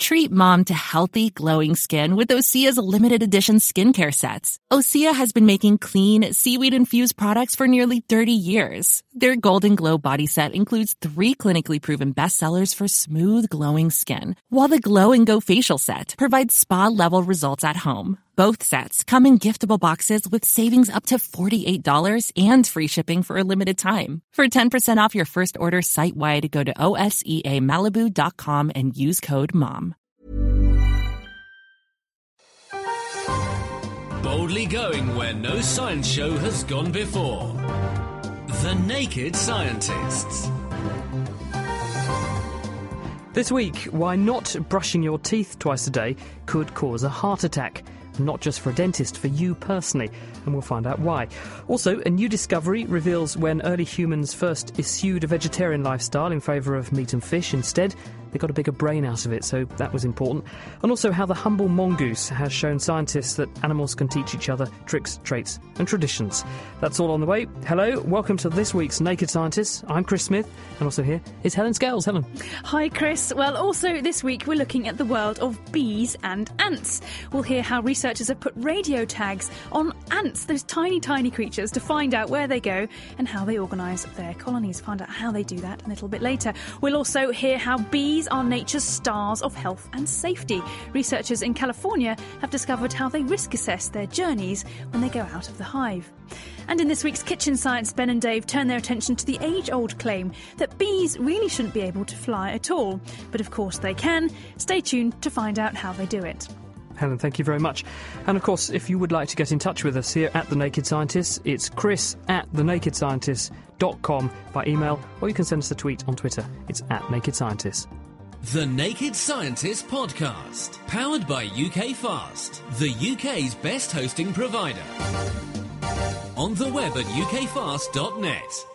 Treat mom to healthy, glowing skin with Osea's limited edition skincare sets. Osea has been making clean, seaweed-infused products for nearly 30 years. Their Golden Glow body set includes 3 clinically proven bestsellers for smooth, glowing skin, while the Glow and Go facial set provides spa-level results at home. Both sets come in giftable boxes with savings up to $48 and free shipping for a limited time. For 10% off your first order site-wide, go to OSEAMalibu.com and use code MOM. Boldly going where no science show has gone before. The Naked Scientists. This week, why not brushing your teeth twice a day could cause a heart attack. Not just for a dentist, for you personally, and we'll find out why. Also, a new discovery reveals when early humans first eschewed a vegetarian lifestyle in favour of meat and fish instead, they got a bigger brain out of it, so that was important. And also how the humble mongoose has shown scientists that animals can teach each other tricks, traits and traditions. That's all on the way. Hello, welcome to this week's Naked Scientists. I'm Chris Smith, and also here is Helen Scales. Helen. Hi, Chris. Well, also this week we're looking at the world of bees and ants. We'll hear how researchers have put radio tags on ants, those tiny, tiny creatures, to find out where they go and how they organise their colonies. Find out how they do that a little bit later. We'll also hear how bees are nature's stars of health and safety. Researchers in California have discovered how they risk assess their journeys when they go out of the hive. And in this week's Kitchen Science, Ben and Dave turn their attention to the age-old claim that bees really shouldn't be able to fly at all. But of course they can. Stay tuned to find out how they do it. Helen, thank you very much. And of course, if you would like to get in touch with us here at The Naked Scientists, it's chris@thenakedscientists.com by email, or you can send us a tweet on Twitter. It's @NakedScientists. The Naked Scientists Podcast, powered by UK Fast, the UK's best hosting provider. On the web at ukfast.net.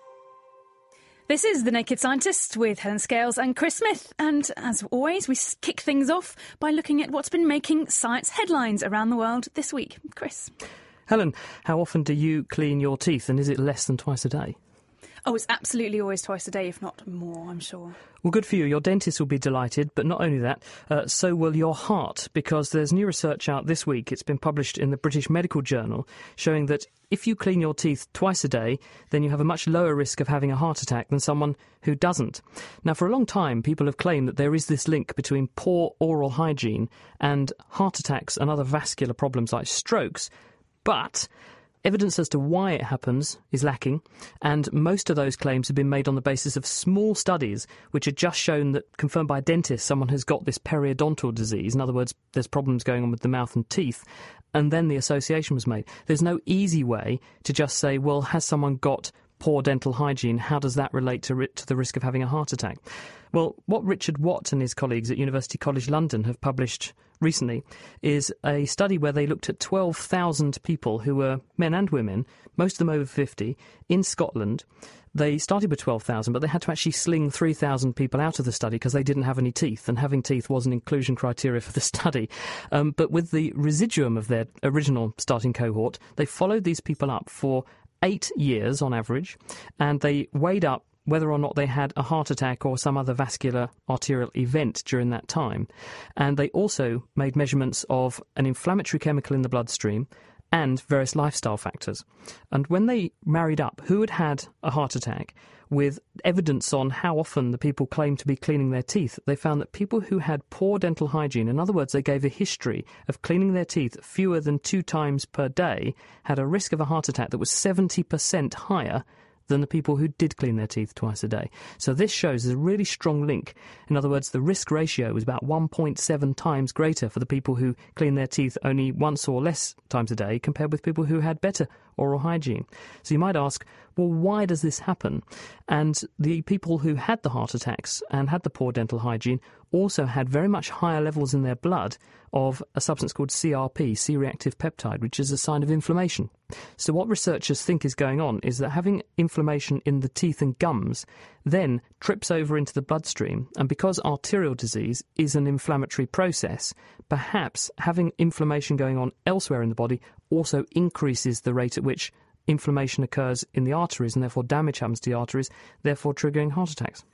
This is The Naked Scientists with Helen Scales and Chris Smith. And as always, we kick things off by looking at what's been making science headlines around the world this week. Chris. Helen, how often do you clean your teeth, and is it less than twice a day? Oh, it's absolutely always twice a day, if not more, I'm sure. Well, good for you. Your dentist will be delighted, but not only that, so will your heart, because there's new research out this week. It's been published in the British Medical Journal, showing that if you clean your teeth twice a day, then you have a much lower risk of having a heart attack than someone who doesn't. Now, for a long time, people have claimed that there is this link between poor oral hygiene and heart attacks and other vascular problems like strokes, but evidence as to why it happens is lacking, and most of those claims have been made on the basis of small studies which had just shown that, confirmed by a dentist, someone has got this periodontal disease. In other words, there's problems going on with the mouth and teeth, and then the association was made. There's no easy way to just say, well, has someone got poor dental hygiene? How does that relate to the risk of having a heart attack? Well, what Richard Watt and his colleagues at University College London have published recently is a study where they looked at 12,000 people who were men and women, most of them over 50, in Scotland. They started with 12,000, but they had to actually sling 3,000 people out of the study because they didn't have any teeth, and having teeth was an inclusion criteria for the study. But with the residuum of their original starting cohort, they followed these people up for 8 years on average, and they weighed up whether or not they had a heart attack or some other vascular arterial event during that time. And they also made measurements of an inflammatory chemical in the bloodstream and various lifestyle factors. And when they married up who had had a heart attack with evidence on how often the people claimed to be cleaning their teeth, they found that people who had poor dental hygiene, in other words, they gave a history of cleaning their teeth fewer than 2 times per day, had a risk of a heart attack that was 70% higher than the people who did clean their teeth twice a day. So this shows there's a really strong link. In other words, the risk ratio is about 1.7 times greater for the people who clean their teeth only once or less times a day compared with people who had better oral hygiene. So you might ask, well, why does this happen? And the people who had the heart attacks and had the poor dental hygiene also had very much higher levels in their blood of a substance called CRP, C-reactive peptide, which is a sign of inflammation. So what researchers think is going on is that having inflammation in the teeth and gums then trips over into the bloodstream, and because arterial disease is an inflammatory process, perhaps having inflammation going on elsewhere in the body also increases the rate at which inflammation occurs in the arteries, and therefore damage happens to the arteries, therefore triggering heart attacks.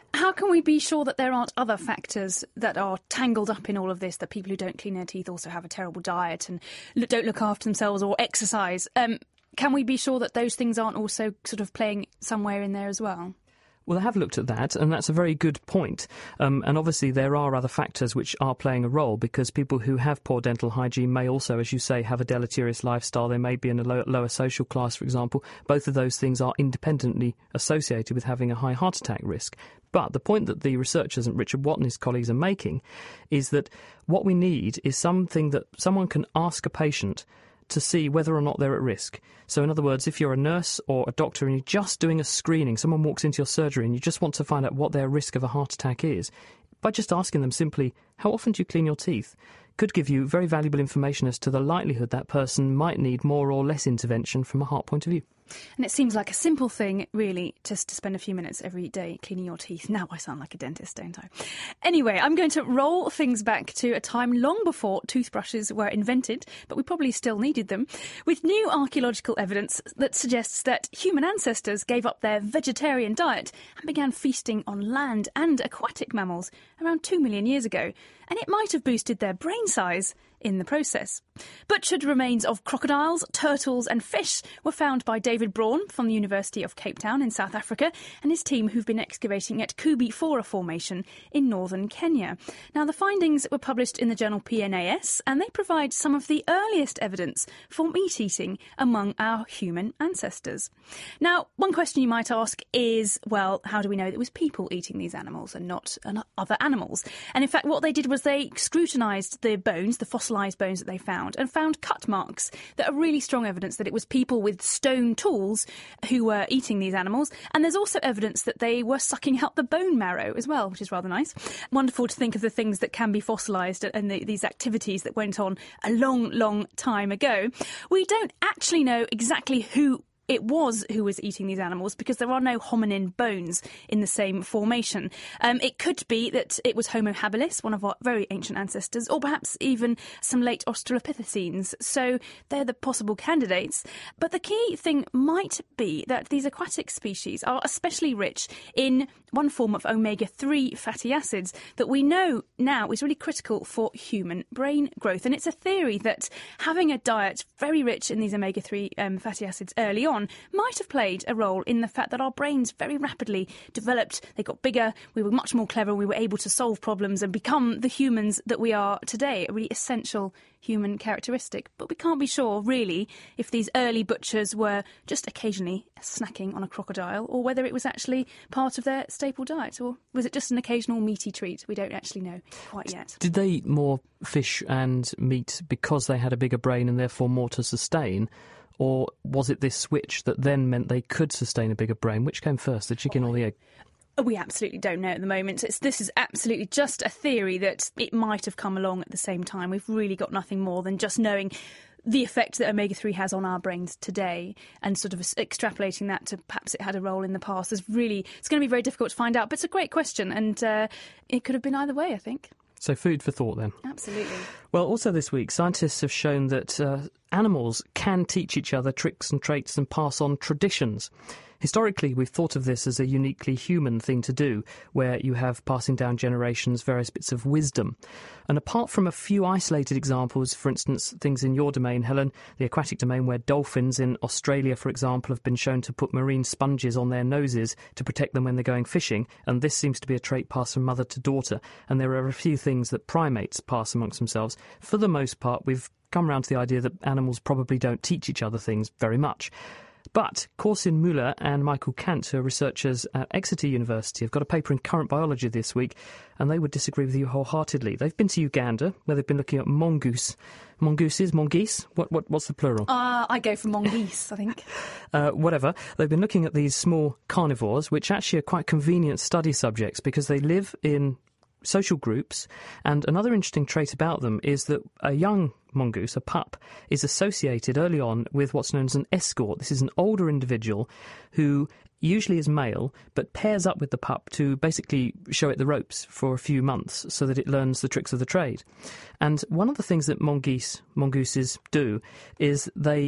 How can we be sure that there aren't other factors that are tangled up in all of this, that people who don't clean their teeth also have a terrible diet and don't look after themselves or exercise? Can we be sure that those things aren't also sort of playing somewhere in there as well? Well, I have looked at that, and that's a very good point. And obviously there are other factors which are playing a role, because people who have poor dental hygiene may also, as you say, have a deleterious lifestyle. They may be in a lower social class, for example. Both of those things are independently associated with having a high heart attack risk. But the point that the researchers and Richard Watt and his colleagues are making is that what we need is something that someone can ask a patient to see whether or not they're at risk. So in other words, if you're a nurse or a doctor and you're just doing a screening, someone walks into your surgery and you just want to find out what their risk of a heart attack is, by just asking them simply, how often do you clean your teeth, could give you very valuable information as to the likelihood that person might need more or less intervention from a heart point of view. And it seems like a simple thing, really, just to spend a few minutes every day cleaning your teeth. Now I sound like a dentist, don't I? Anyway, I'm going to roll things back to a time long before toothbrushes were invented, but we probably still needed them, with new archaeological evidence that suggests that human ancestors gave up their vegetarian diet and began feasting on land and aquatic mammals around 2 million years ago, and it might have boosted their brain size in the process. Butchered remains of crocodiles, turtles and fish were found by David Braun from the University of Cape Town in South Africa and his team, who've been excavating at Kubi Fora Formation in northern Kenya. Now, the findings were published in the journal PNAS, and they provide some of the earliest evidence for meat eating among our human ancestors. Now, one question you might ask is, well, how do we know that it was people eating these animals and not other animals? And in fact, what they did was they scrutinised the bones, the fossilized bones that they found, and found cut marks that are really strong evidence that it was people with stone tools who were eating these animals. And there's also evidence that they were sucking out the bone marrow as well, which is rather nice. Wonderful to think of the things that can be fossilised and these activities that went on a long, long time ago. We don't actually know exactly who it was who was eating these animals, because there are no hominin bones in the same formation. It could be that it was Homo habilis, one of our very ancient ancestors, or perhaps even some late Australopithecines. So they're the possible candidates. But the key thing might be that these aquatic species are especially rich in one form of omega-3 fatty acids that we know now is really critical for human brain growth. And it's a theory that having a diet very rich in these omega-3 fatty acids early on might have played a role in the fact that our brains very rapidly developed, they got bigger, we were much more clever, we were able to solve problems and become the humans that we are today, a really essential human characteristic. But we can't be sure, really, if these early butchers were just occasionally snacking on a crocodile, or whether it was actually part of their staple diet, or was it just an occasional meaty treat? We don't actually know quite yet. Did they eat more fish and meat because they had a bigger brain and therefore more to sustain? Or was it this switch that then meant they could sustain a bigger brain? Which came first, the chicken or the egg? We absolutely don't know at the moment. This is absolutely just a theory that it might have come along at the same time. We've really got nothing more than just knowing the effect that omega-3 has on our brains today, and sort of extrapolating that to perhaps it had a role in the past. It's going to be very difficult to find out, but it's a great question, and it could have been either way, I think. So food for thought then. Absolutely. Well, also this week, scientists have shown that animals can teach each other tricks and traits and pass on traditions. Historically, we've thought of this as a uniquely human thing to do, where you have passing down generations various bits of wisdom. And apart from a few isolated examples, for instance, things in your domain, Helen, the aquatic domain, where dolphins in Australia, for example, have been shown to put marine sponges on their noses to protect them when they're going fishing, and this seems to be a trait passed from mother to daughter. And there are a few things that primates pass amongst themselves. For the most part, we've come round to the idea that animals probably don't teach each other things very much. But Corsin Müller and Michael Kant, who are researchers at Exeter University, have got a paper in Current Biology this week, and they would disagree with you wholeheartedly. They've been to Uganda, where they've been looking at mongoose. Mongooses? Mongeese? What's the plural? I go for mongoose, I think. Whatever. They've been looking at these small carnivores, which actually are quite convenient study subjects because they live in social groups, and another interesting trait about them is that a young mongoose, a pup, is associated early on with what's known as an escort. This is an older individual who usually is male, but pairs up with the pup to basically show it the ropes for a few months so that it learns the tricks of the trade. And one of the things that mongooses do is they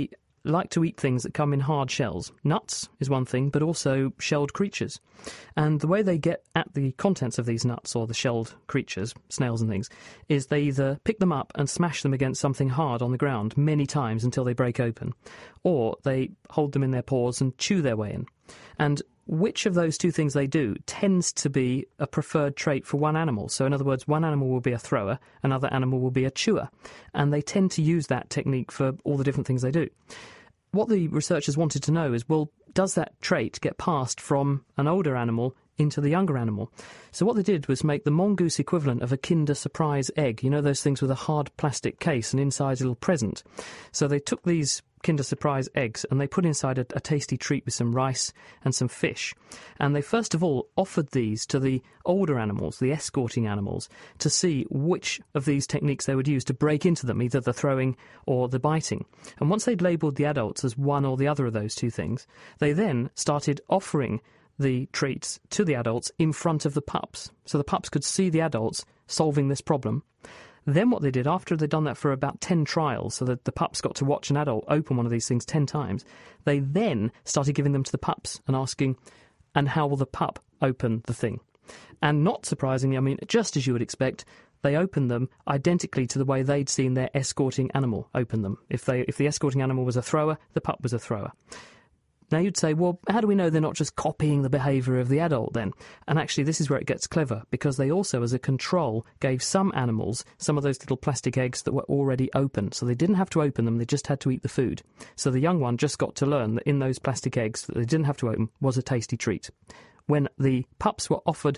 like to eat things that come in hard shells. Nuts is one thing, but also shelled creatures. And the way they get at the contents of these nuts or the shelled creatures, snails and things, is they either pick them up and smash them against something hard on the ground many times until they break open, or they hold them in their paws and chew their way in. And which of those two things they do tends to be a preferred trait for one animal. So in other words, one animal will be a thrower, another animal will be a chewer. And they tend to use that technique for all the different things they do. What the researchers wanted to know is, well, does that trait get passed from an older animal into the younger animal? So what they did was make the mongoose equivalent of a Kinder Surprise egg. You know those things with a hard plastic case and inside a little present? So they took these Kinder Surprise eggs and they put inside a tasty treat with some rice and some fish. And they first of all offered these to the older animals, the escorting animals, to see which of these techniques they would use to break into them, either the throwing or the biting. And once they'd labelled the adults as one or the other of those two things, they then started offering the treats to the adults in front of the pups. So the pups could see the adults solving this problem. Then what they did, after they'd done that for about 10 trials, so that the pups got to watch an adult open one of these things 10 times, they then started giving them to the pups and asking, and how will the pup open the thing? And not surprisingly, I mean, just as you would expect, they opened them identically to the way they'd seen their escorting animal open them. If the escorting animal was a thrower, the pup was a thrower. Now you'd say, well, how do we know they're not just copying the behaviour of the adult then? And actually this is where it gets clever, because they also, as a control, gave some animals some of those little plastic eggs that were already open. So they didn't have to open them, they just had to eat the food. So the young one just got to learn that in those plastic eggs that they didn't have to open was a tasty treat. When the pups were offered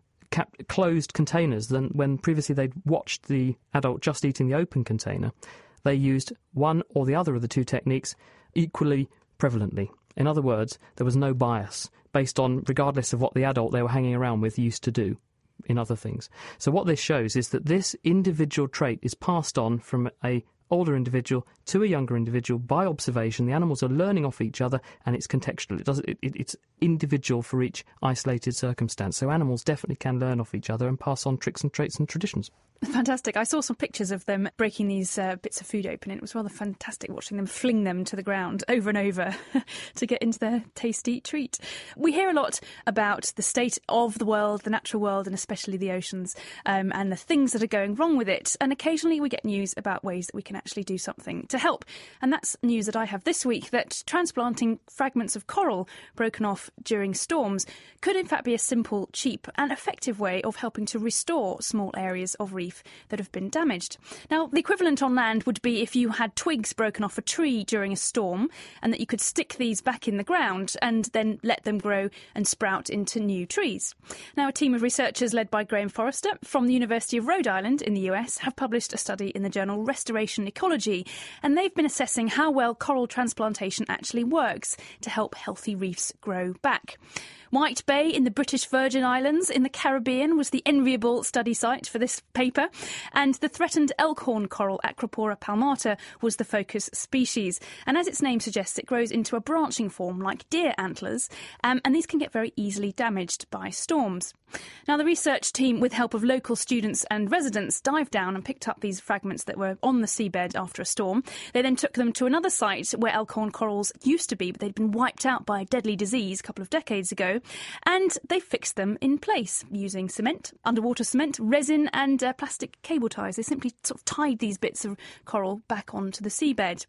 closed containers, then when previously they'd watched the adult just eating the open container, they used one or the other of the two techniques equally prevalently. In other words, there was no bias based on, regardless of what the adult they were hanging around with used to do in other things. So what this shows is that this individual trait is passed on from a older individual to a younger individual by observation. The animals are learning off each other, and it's contextual. It's individual for each isolated circumstance. So animals definitely can learn off each other and pass on tricks and traits and traditions. Fantastic. I saw some pictures of them breaking these bits of food open. It was rather fantastic watching them fling them to the ground over and over to get into their tasty treat. We hear a lot about the state of the world, the natural world, and especially the oceans, and the things that are going wrong with it. And occasionally we get news about ways that we can actually do something to help. And that's news that I have this week, that transplanting fragments of coral broken off during storms could in fact be a simple, cheap and effective way of helping to restore small areas of reef that have been damaged. Now, the equivalent on land would be if you had twigs broken off a tree during a storm, and that you could stick these back in the ground and then let them grow and sprout into new trees. Now, a team of researchers led by Graham Forrester from the University of Rhode Island in the US have published a study in the journal Restoration Ecology, and they've been assessing how well coral transplantation actually works to help healthy reefs grow back. White Bay in the British Virgin Islands in the Caribbean was the enviable study site for this paper, and the threatened elkhorn coral Acropora palmata was the focus species. And as its name suggests, it grows into a branching form like deer antlers, and these can get very easily damaged by storms. Now, the research team, with help of local students and residents, dived down and picked up these fragments that were on the seabed after a storm. They then took them to another site where elkhorn corals used to be, but they'd been wiped out by a deadly disease a couple of decades ago, and they fixed them in place using cement, underwater cement, resin and plastic cable ties. They simply sort of tied these bits of coral back onto the seabed.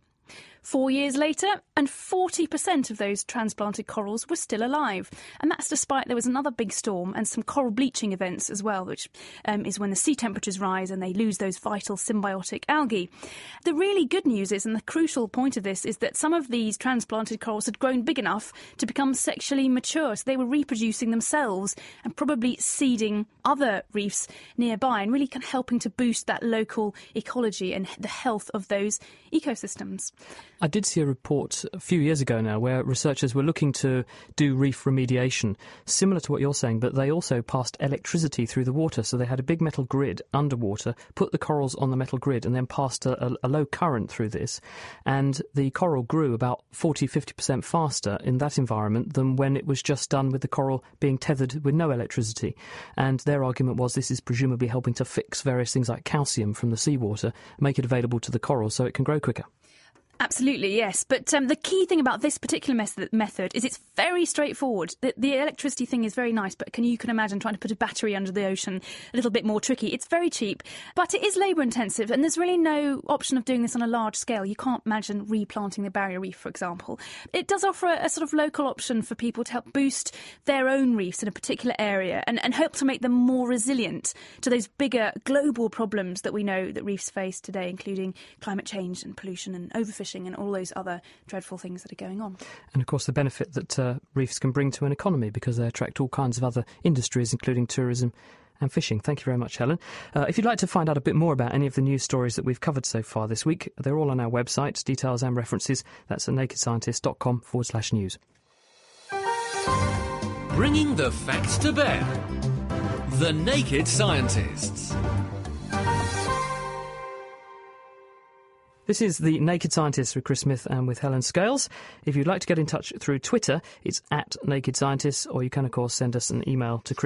4 years later, and 40% of those transplanted corals were still alive. And that's despite there was another big storm and some coral bleaching events as well, which is when the sea temperatures rise and they lose those vital symbiotic algae. The really good news is, and the crucial point of this, is that some of these transplanted corals had grown big enough to become sexually mature. So they were reproducing themselves and probably seeding other reefs nearby and really kind of helping to boost that local ecology and the health of those ecosystems. I did see a report a few years ago now where researchers were looking to do reef remediation, similar to what you're saying, but they also passed electricity through the water. So they had a big metal grid underwater, put the corals on the metal grid, and then passed a low current through this. And the coral grew about 40-50% faster in that environment than when it was just done with the coral being tethered with no electricity. And their argument was this is presumably helping to fix various things like calcium from the seawater, make it available to the coral so it can grow quicker. Absolutely, yes. But the key thing about this particular method is it's very straightforward. The electricity thing is very nice, but you can imagine trying to put a battery under the ocean, a little bit more tricky. It's very cheap, but it is labour intensive, and there's really no option of doing this on a large scale. You can't imagine replanting the barrier reef, for example. It does offer a sort of local option for people to help boost their own reefs in a particular area and help to make them more resilient to those bigger global problems that we know that reefs face today, including climate change and pollution and overfishing and all those other dreadful things that are going on. And of course the benefit that reefs can bring to an economy, because they attract all kinds of other industries, including tourism and fishing. Thank you very much, Helen. If you'd like to find out a bit more about any of the news stories that we've covered so far this week, they're all on our website, details and references. That's at nakedscientist.com/news. Bringing the facts to bear. The Naked Scientists. This is The Naked Scientists with Chris Smith and with Helen Scales. If you'd like to get in touch through Twitter, it's at Naked Scientists, or you can, of course, send us an email to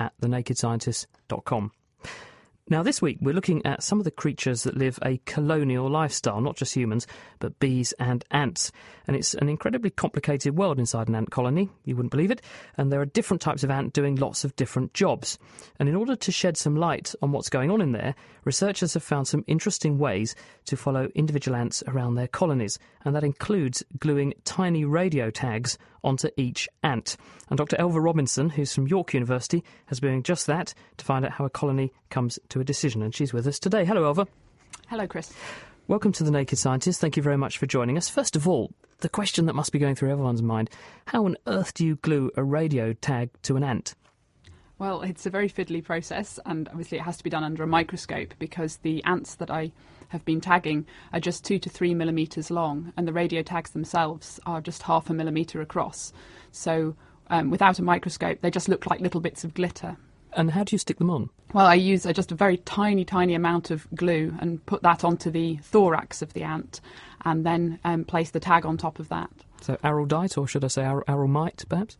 chris@thenakedscientist.com. Now, this week, we're looking at some of the creatures that live a colonial lifestyle, not just humans, but bees and ants. And it's an incredibly complicated world inside an ant colony, you wouldn't believe it, and there are different types of ant doing lots of different jobs. And in order to shed some light on what's going on in there, researchers have found some interesting ways to follow individual ants around their colonies, and that includes gluing tiny radio tags onto each ant. And Dr. Elva Robinson, who's from York University, has been doing just that to find out how a colony comes to a decision. And she's with us today. Hello, Elva. Hello, Chris. Welcome to The Naked Scientist. Thank you very much for joining us. First of all, the question that must be going through everyone's mind, how on earth do you glue a radio tag to an ant? Well, it's a very fiddly process, and obviously it has to be done under a microscope because the ants that I have been tagging are just 2 to 3 millimetres long, and the radio tags themselves are just 0.5 millimetre across. So without a microscope, they just look like little bits of glitter. And how do you stick them on? Well, I use just a very tiny amount of glue and put that onto the thorax of the ant, and then place the tag on top of that. So araldite, or should I say aralmite, perhaps?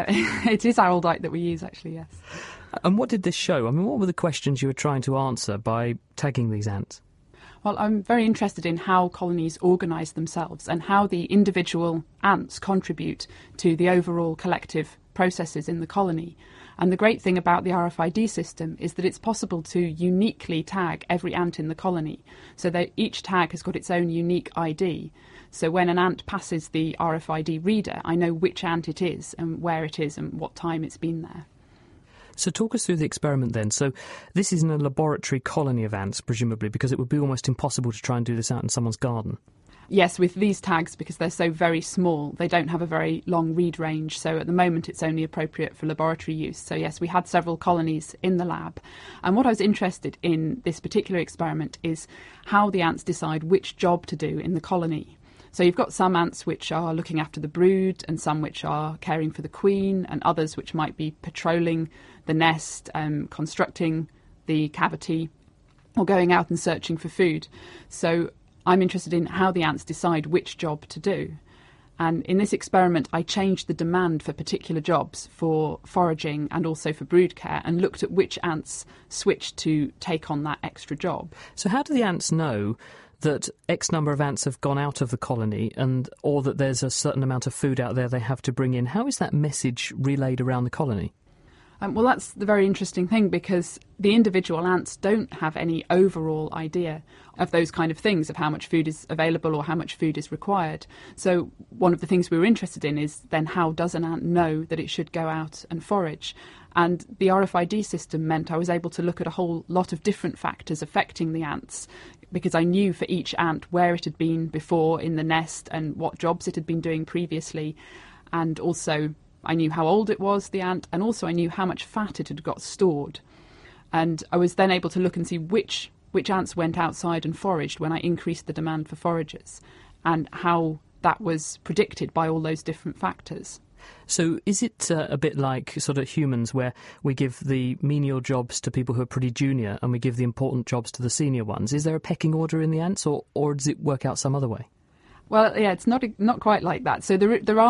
It is araldite that we use, actually, yes. And what did this show? I mean, what were the questions you were trying to answer by tagging these ants? Well, I'm very interested in how colonies organise themselves and how the individual ants contribute to the overall collective processes in the colony. And the great thing about the RFID system is that it's possible to uniquely tag every ant in the colony, so that each tag has got its own unique ID. So when an ant passes the RFID reader, I know which ant it is and where it is and what time it's been there. So talk us through the experiment then. So this is in a laboratory colony of ants, presumably, because it would be almost impossible to try and do this out in someone's garden. Yes, with these tags, because they're so very small, they don't have a very long read range, so at the moment it's only appropriate for laboratory use. So yes, we had several colonies in the lab. And what I was interested in this particular experiment is how the ants decide which job to do in the colony. So you've got some ants which are looking after the brood, and some which are caring for the queen, and others which might be patrolling the nest, constructing the cavity, or going out and searching for food. So I'm interested in how the ants decide which job to do. And in this experiment, I changed the demand for particular jobs, for foraging and also for brood care, and looked at which ants switched to take on that extra job. So how do the ants know that X number of ants have gone out of the colony, or that there's a certain amount of food out there they have to bring in? How is that message relayed around the colony? Well, that's the very interesting thing, because the individual ants don't have any overall idea of those kind of things, of how much food is available or how much food is required. So one of the things we were interested in is then how does an ant know that it should go out and forage? And the RFID system meant I was able to look at a whole lot of different factors affecting the ants, because I knew for each ant where it had been before in the nest and what jobs it had been doing previously, and also I knew how old it was, the ant, and also I knew how much fat it had got stored. And I was then able to look and see which ants went outside and foraged when I increased the demand for foragers, and how that was predicted by all those different factors. So is it a bit like sort of humans, where we give the menial jobs to people who are pretty junior and we give the important jobs to the senior ones? Is there a pecking order in the ants, or does it work out some other way? Well, yeah, it's not quite like that. So there are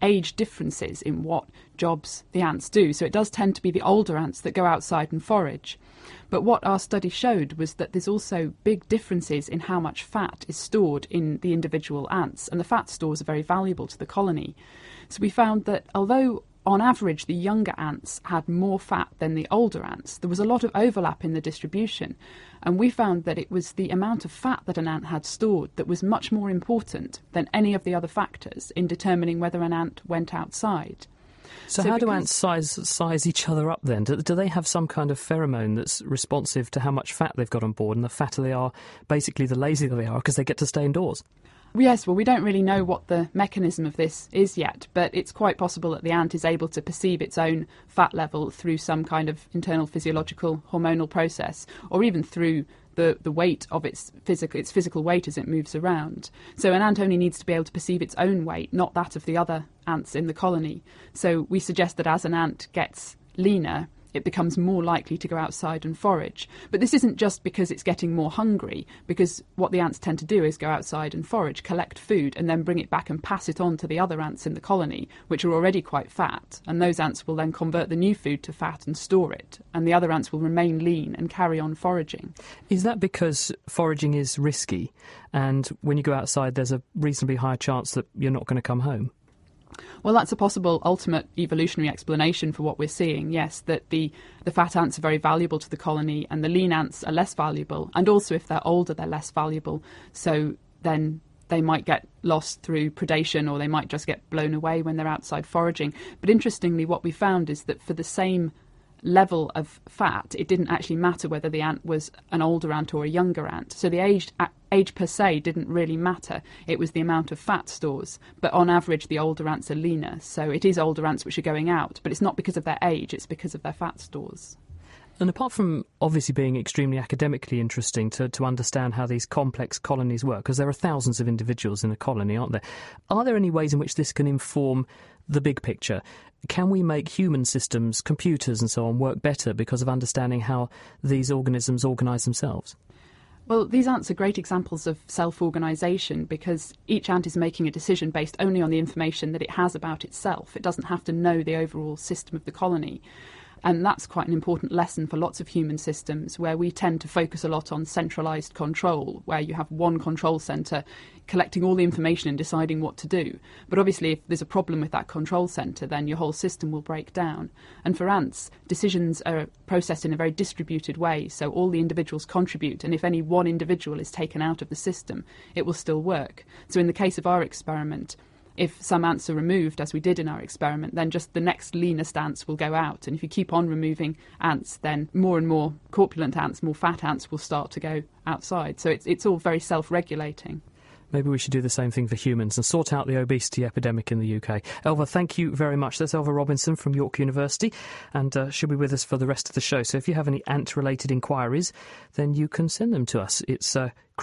age differences in what jobs the ants do. So it does tend to be the older ants that go outside and forage. But what our study showed was that there's also big differences in how much fat is stored in the individual ants, and the fat stores are very valuable to the colony. So we found that although on average the younger ants had more fat than the older ants, there was a lot of overlap in the distribution, and we found that it was the amount of fat that an ant had stored that was much more important than any of the other factors in determining whether an ant went outside. So how do ants size each other up then? Do they have some kind of pheromone that's responsive to how much fat they've got on board, and the fatter they are, basically the lazier they are because they get to stay indoors? Yes, well, we don't really know what the mechanism of this is yet, but it's quite possible that the ant is able to perceive its own fat level through some kind of internal physiological hormonal process, or even through the weight of its physical weight as it moves around. So an ant only needs to be able to perceive its own weight, not that of the other ants in the colony. So we suggest that as an ant gets leaner, it becomes more likely to go outside and forage. But this isn't just because it's getting more hungry, because what the ants tend to do is go outside and forage, collect food, and then bring it back and pass it on to the other ants in the colony, which are already quite fat. And those ants will then convert the new food to fat and store it. And the other ants will remain lean and carry on foraging. Is that because foraging is risky, and when you go outside there's a reasonably high chance that you're not going to come home? Well, that's a possible ultimate evolutionary explanation for what we're seeing, yes, that the fat ants are very valuable to the colony and the lean ants are less valuable. And also if they're older, they're less valuable. So then they might get lost through predation, or they might just get blown away when they're outside foraging. But interestingly, what we found is that for the same level of fat, it didn't actually matter whether the ant was an older ant or a younger ant. So the age per se didn't really matter. It was the amount of fat stores. But on average, the older ants are leaner. So it is older ants which are going out. But it's not because of their age, it's because of their fat stores. And apart from obviously being extremely academically interesting to understand how these complex colonies work, because there are thousands of individuals in a colony, aren't there? Are there any ways in which this can inform the big picture? Can we make human systems, computers and so on, work better because of understanding how these organisms organise themselves? Well, these ants are great examples of self-organisation, because each ant is making a decision based only on the information that it has about itself. It doesn't have to know the overall system of the colony. And that's quite an important lesson for lots of human systems, where we tend to focus a lot on centralised control, where you have one control centre collecting all the information and deciding what to do. But obviously, if there's a problem with that control centre, then your whole system will break down. And for ants, decisions are processed in a very distributed way, so all the individuals contribute, and if any one individual is taken out of the system, it will still work. So in the case of our experiment, if some ants are removed, as we did in our experiment, then just the next leanest ants will go out. And if you keep on removing ants, then more and more corpulent ants, more fat ants will start to go outside. So it's all very self-regulating. Maybe we should do the same thing for humans and sort out the obesity epidemic in the UK. Elva, thank you very much. That's Elva Robinson from York University, and she'll be with us for the rest of the show. So if you have any ant-related inquiries, then you can send them to us. It's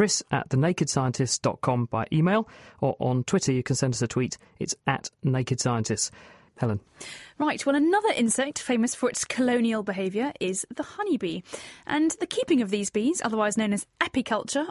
chris@thenakedscientist.com by email, or on Twitter you can send us a tweet. It's @nakedscientists. Helen. Right, well, another insect famous for its colonial behaviour is the honeybee. And the keeping of these bees, otherwise known as apiculture,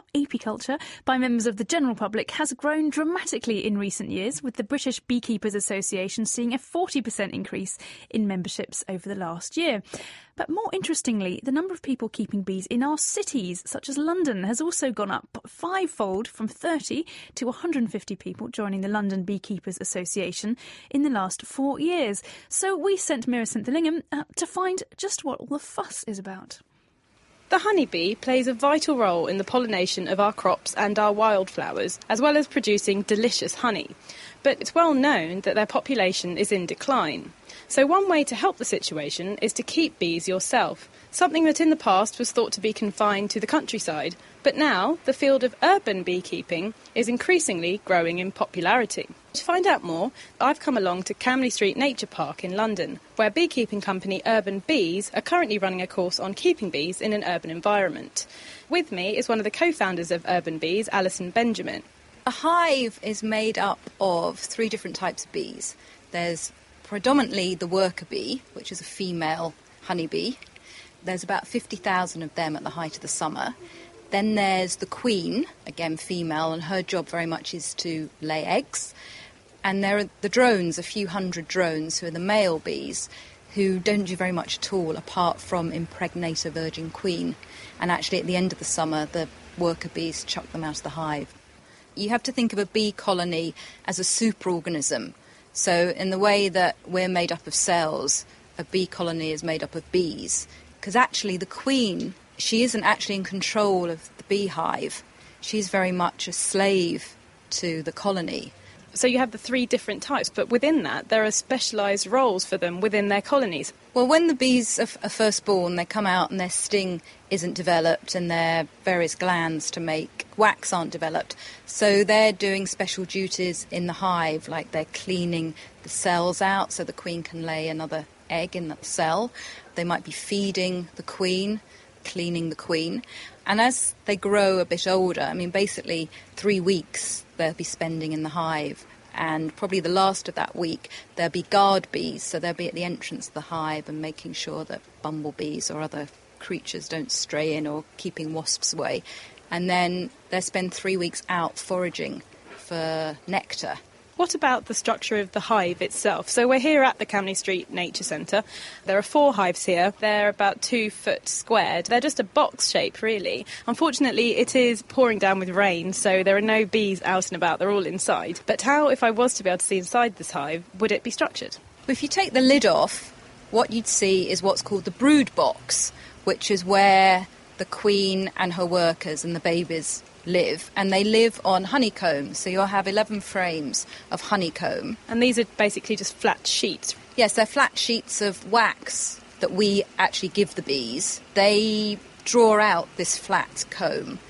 by members of the general public has grown dramatically in recent years, with the British Beekeepers Association seeing a 40% increase in memberships over the last year. But more interestingly, the number of people keeping bees in our cities, such as London, has also gone up fivefold, from 30 to 150 people joining the London Beekeepers Association in the last 4 years. So we sent Mira Sinthalingham to find just what all the fuss is about. The honeybee plays a vital role in the pollination of our crops and our wildflowers, as well as producing delicious honey. But it's well known that their population is in decline. So one way to help the situation is to keep bees yourself, something that in the past was thought to be confined to the countryside. But now the field of urban beekeeping is increasingly growing in popularity. To find out more, I've come along to Camley Street Nature Park in London, where beekeeping company Urban Bees are currently running a course on keeping bees in an urban environment. With me is one of the co-founders of Urban Bees, Alison Benjamin. A hive is made up of 3 different types of bees. There's predominantly the worker bee, which is a female honeybee. There's about 50,000 of them at the height of the summer. Then there's the queen, again female, and her job very much is to lay eggs. And there are the drones, a few hundred drones, who are the male bees, who don't do very much at all apart from impregnate a virgin queen. And actually at the end of the summer, the worker bees chuck them out of the hive. You have to think of a bee colony as a superorganism. So in the way that we're made up of cells, a bee colony is made up of bees. Because actually the queen, she isn't actually in control of the beehive. She's very much a slave to the colony. So you have the 3 different types, but within that there are specialised roles for them within their colonies. Well, when the bees are first born, they come out and their sting isn't developed and their various glands to make wax aren't developed. So they're doing special duties in the hive, like they're cleaning the cells out so the queen can lay another egg in that cell. They might be feeding the queen, cleaning the queen. And as they grow a bit older, I mean, basically 3 weeks they'll be spending in the hive. And probably the last of that week, there'll be guard bees, so they'll be at the entrance of the hive and making sure that bumblebees or other creatures don't stray in or keeping wasps away. And then they'll spend 3 weeks out foraging for nectar. What about the structure of the hive itself? So we're here at the Camley Street Nature Centre. There are 4 hives here. They're about 2 foot squared. They're just a box shape, really. Unfortunately, it is pouring down with rain, so there are no bees out and about. They're all inside. But how, if I was to be able to see inside this hive, would it be structured? Well, if you take the lid off, what you'd see is what's called the brood box, which is where the queen and her workers and the babies live, and they live on honeycomb. So you'll have 11 frames of honeycomb. And these are basically just flat sheets? Yes, they're flat sheets of wax that we actually give the bees. They draw out this flat comb,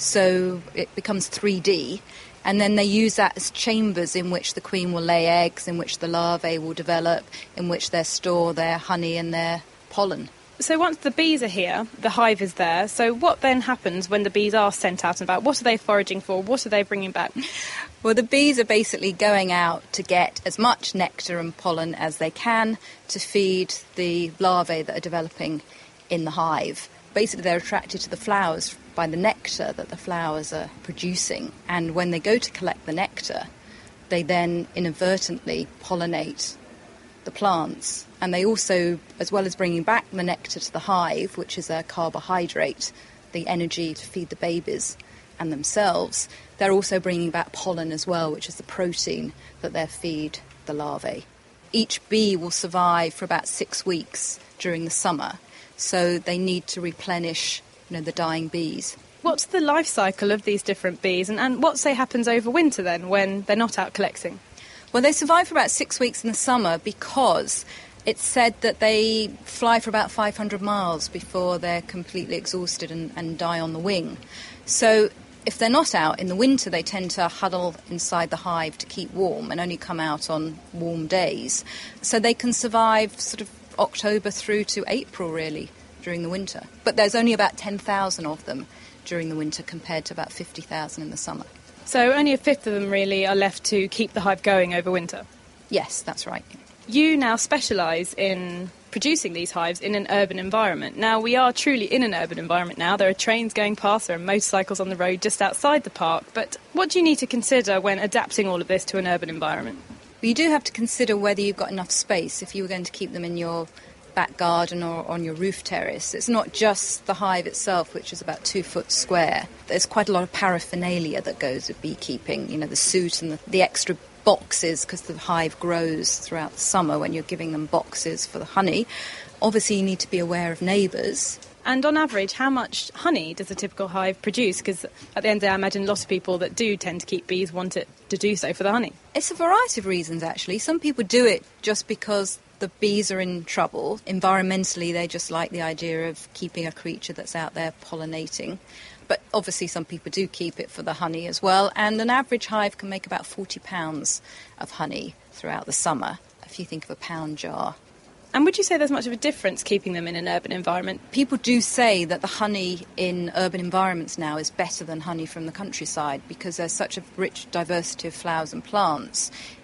so it becomes 3D, and then they use that as chambers in which the queen will lay eggs, in which the larvae will develop, in which they store their honey and their pollen. So once the bees are here, the hive is there, so what then happens when the bees are sent out and about? What are they foraging for? What are they bringing back? Well, the bees are basically going out to get as much nectar and pollen as they can to feed the larvae that are developing in the hive. Basically, they're attracted to the flowers by the nectar that the flowers are producing, and when they go to collect the nectar, they then inadvertently pollinate the plants. And they also, as well as bringing back the nectar to the hive, which is a carbohydrate, the energy to feed the babies and themselves, they're also bringing back pollen as well, which is the protein that they feed the larvae. Each bee will survive for about 6 weeks during the summer, so they need to replenish, the dying bees. What's the life cycle of these different bees, and what, say, happens over winter then when they're not out collecting? Well, they survive for about 6 weeks in the summer because it's said that they fly for about 500 miles before they're completely exhausted and die on the wing. So if they're not out in the winter, they tend to huddle inside the hive to keep warm and only come out on warm days. So they can survive sort of October through to April, really, during the winter. But there's only about 10,000 of them during the winter compared to about 50,000 in the summer. So only a fifth of them really are left to keep the hive going over winter? Yes, that's right. You now specialise in producing these hives in an urban environment. Now, we are truly in an urban environment now. There are trains going past, there are motorcycles on the road just outside the park. But what do you need to consider when adapting all of this to an urban environment? Well, you do have to consider whether you've got enough space if you were going to keep them in your back garden or on your roof terrace. It's not just the hive itself, which is about 2 foot square. There's quite a lot of paraphernalia that goes with beekeeping, the suit and the extra boxes, because the hive grows throughout the summer when you're giving them boxes for the honey. Obviously, you need to be aware of neighbours. And on average, how much honey does a typical hive produce? Because at the end of the day, I imagine a lot of people that do tend to keep bees want it to do so for the honey. It's a variety of reasons, actually. Some people do it just because the bees are in trouble. Environmentally, they just like the idea of keeping a creature that's out there pollinating. But obviously some people do keep it for the honey as well. And an average hive can make about 40 pounds of honey throughout the summer, if you think of a pound jar. And would you say there's much of a difference keeping them in an urban environment? People do say that the honey in urban environments now is better than honey from the countryside because there's such a rich diversity of flowers and plants.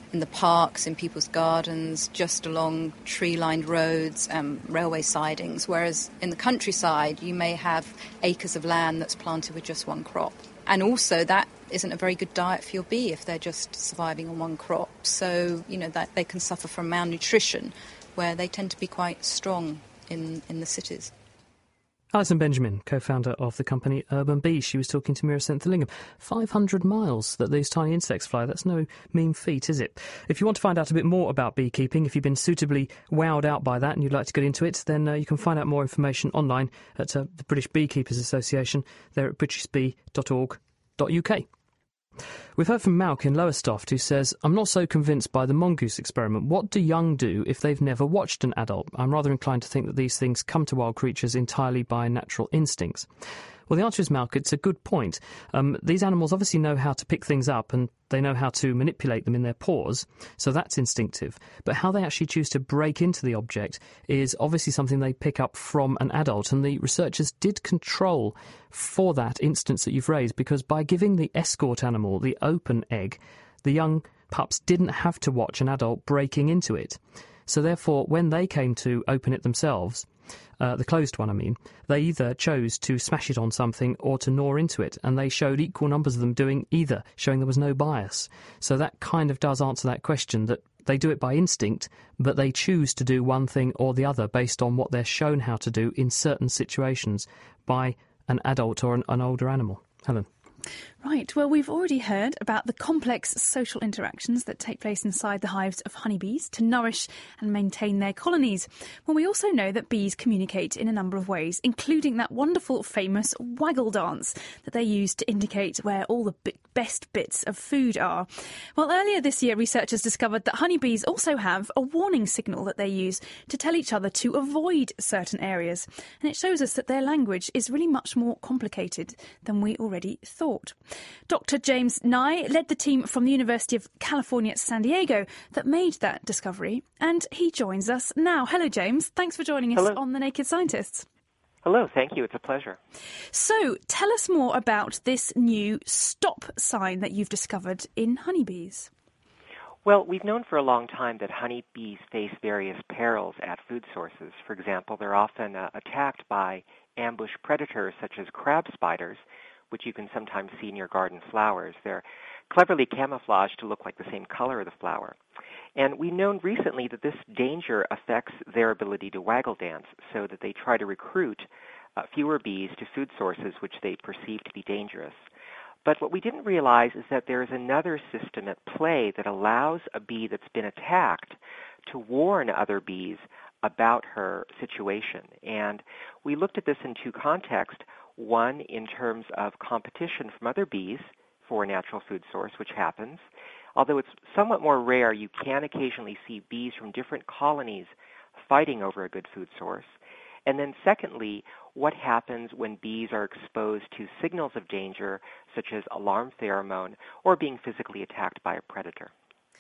in the parks, in people's gardens, just along tree-lined roads and railway sidings, whereas in the countryside you may have acres of land that's planted with just one crop. And also that isn't a very good diet for your bee if they're just surviving on one crop. So, that they can suffer from malnutrition, where they tend to be quite strong in the cities. Alison Benjamin, co-founder of the company Urban Bee. She was talking to Meera Senthilingam. 500 miles that these tiny insects fly. That's no mean feat, is it? If you want to find out a bit more about beekeeping, if you've been suitably wowed out by that and you'd like to get into it, then you can find out more information online at the British Beekeepers Association. They're at britishbee.org.uk. We've heard from Malk in Lowestoft, who says, I'm not so convinced by the mongoose experiment. What do young do if they've never watched an adult? I'm rather inclined to think that these things come to wild creatures entirely by natural instincts. Well, the answer is, Malk, it's a good point. These animals obviously know how to pick things up and they know how to manipulate them in their paws, so that's instinctive. But how they actually choose to break into the object is obviously something they pick up from an adult, and the researchers did control for that instance that you've raised, because by giving the escort animal the open egg, the young pups didn't have to watch an adult breaking into it. So therefore, when they came to open it themselves, the closed one, I mean, they either chose to smash it on something or to gnaw into it, and they showed equal numbers of them doing either, showing there was no bias. So that kind of does answer that question, that they do it by instinct, but they choose to do one thing or the other based on what they're shown how to do in certain situations by an adult or an older animal. Helen. Right, well, we've already heard about the complex social interactions that take place inside the hives of honeybees to nourish and maintain their colonies. Well, we also know that bees communicate in a number of ways, including that wonderful, famous waggle dance that they use to indicate where all the best bits of food are. Well, earlier this year, researchers discovered that honeybees also have a warning signal that they use to tell each other to avoid certain areas. And it shows us that their language is really much more complicated than we already thought. Dr. James Nye led the team from the University of California, San Diego that made that discovery, and he joins us now. Hello, James. Thanks for joining us on The Naked Scientists. Hello, thank you. It's a pleasure. So, tell us more about this new stop sign that you've discovered in honeybees. Well, we've known for a long time that honeybees face various perils at food sources. For example, they're often attacked by ambush predators such as crab spiders, which you can sometimes see in your garden flowers. They're cleverly camouflaged to look like the same color of the flower. And we've known recently that this danger affects their ability to waggle dance, so that they try to recruit fewer bees to food sources which they perceive to be dangerous. But what we didn't realize is that there is another system at play that allows a bee that's been attacked to warn other bees about her situation. And we looked at this in two contexts. One, in terms of competition from other bees for a natural food source, which happens. Although it's somewhat more rare, you can occasionally see bees from different colonies fighting over a good food source. And then secondly, what happens when bees are exposed to signals of danger, such as alarm pheromone or being physically attacked by a predator.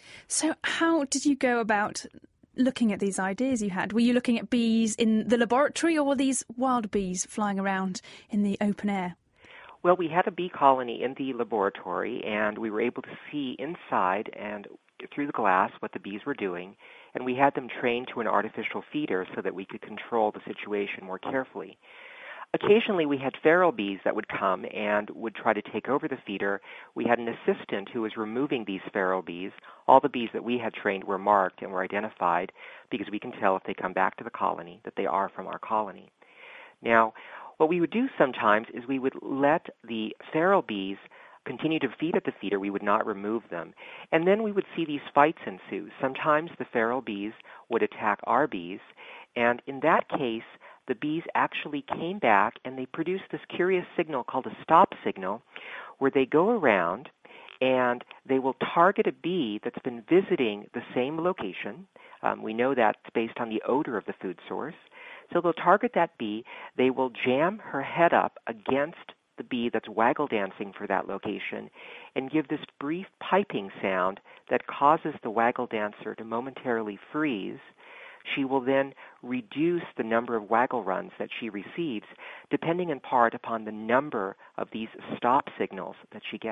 So how did you go about looking at these ideas you had? Were you looking at bees in the laboratory, or were these wild bees flying around in the open air? Well, we had a bee colony in the laboratory, and we were able to see inside and through the glass what the bees were doing, and we had them trained to an artificial feeder so that we could control the situation more carefully. Occasionally, we had feral bees that would come and would try to take over the feeder. We had an assistant who was removing these feral bees. All the bees that we had trained were marked and were identified because we can tell if they come back to the colony that they are from our colony. Now, what we would do sometimes is we would let the feral bees continue to feed at the feeder. We would not remove them. And then we would see these fights ensue. Sometimes the feral bees would attack our bees, and in that case, the bees actually came back and they produced this curious signal called a stop signal, where they go around and they will target a bee that's been visiting the same location. We know that's based on the odor of the food source. So they'll target that bee. They will jam her head up against the bee that's waggle dancing for that location and give this brief piping sound that causes the waggle dancer to momentarily freeze. She will then reduce the number of waggle runs that she receives, depending in part upon the number of these stop signals that she gets.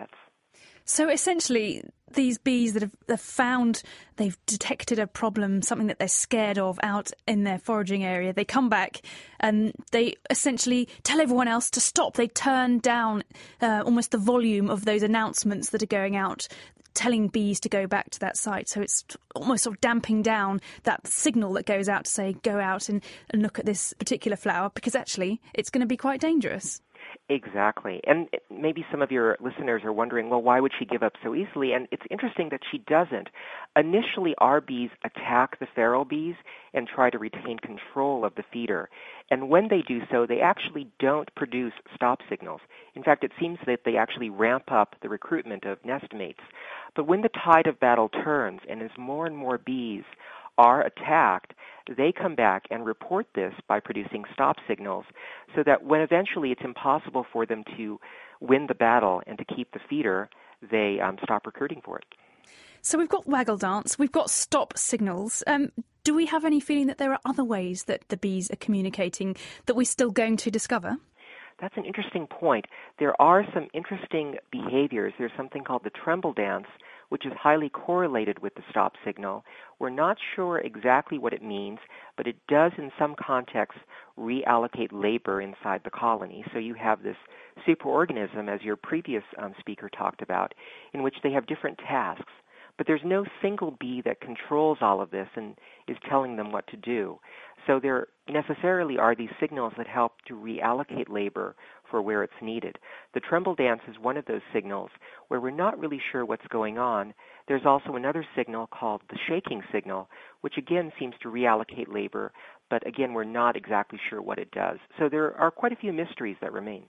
So essentially, these bees that they've detected a problem, something that they're scared of out in their foraging area, they come back and they essentially tell everyone else to stop. They turn down almost the volume of those announcements that are going out, telling bees to go back to that site. So it's almost sort of damping down that signal that goes out to say, go out and look at this particular flower, because actually it's going to be quite dangerous. Exactly. And maybe some of your listeners are wondering, well, why would she give up so easily? And it's interesting that she doesn't. Initially, our bees attack the feral bees and try to retain control of the feeder. And when they do so, they actually don't produce stop signals. In fact, it seems that they actually ramp up the recruitment of nest mates. But when the tide of battle turns and as more and more bees are attacked, they come back and report this by producing stop signals, so that when eventually it's impossible for them to win the battle and to keep the feeder, they stop recruiting for it. So we've got waggle dance, we've got stop signals. Do we have any feeling that there are other ways that the bees are communicating that we're still going to discover? That's an interesting point. There are some interesting behaviors. There's something called the tremble dance, which is highly correlated with the stop signal. We're not sure exactly what it means, but it does in some contexts reallocate labor inside the colony. So you have this superorganism, as your previous speaker talked about, in which they have different tasks. But there's no single bee that controls all of this and is telling them what to do. So there necessarily are these signals that help to reallocate labor for where it's needed. The tremble dance is one of those signals where we're not really sure what's going on. There's also another signal called the shaking signal, which again seems to reallocate labor, but again, we're not exactly sure what it does. So there are quite a few mysteries that remain.